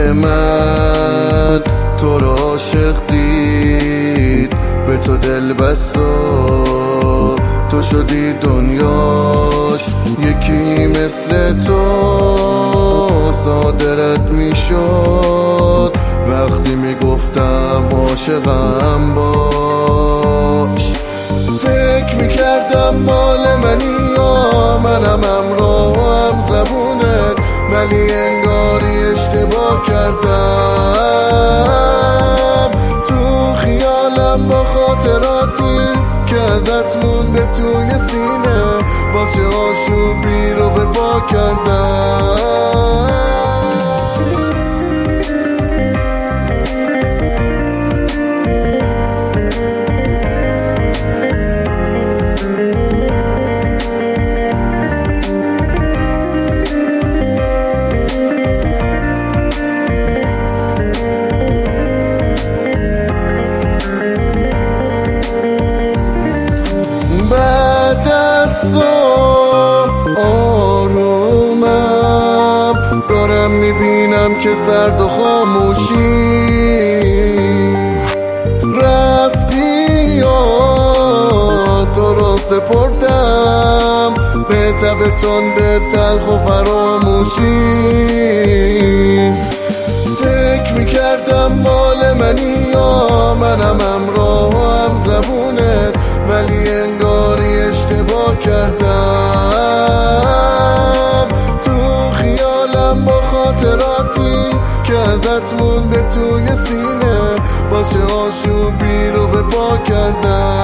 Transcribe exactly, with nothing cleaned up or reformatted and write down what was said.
من تو رو عاشق دید، به تو دل بسا تو شدی دنیاش. یکی مثل تو صادرت میشد وقتی میگفتم عاشقم باش. فکر میکردم مال منی یا منم همراهم زبونت، ولی انگاری اشتباه کردم. تو خیالم با خاطراتی که ازت مونده توی سینه، واسه آشوبی رو به پا کردم. آرومم دارم میبینم که زرد و خاموشی رفتی یا تو رو سپردم به تب تند تلخ و فراموشی. فکر میکردم مال منی یا منم همراهم زبونت، ولی انگاری اشتباه کردم. تو خیالم با خاطراتی که ازت مونده توی سینه، واسه آشوبی رو به پا کردم.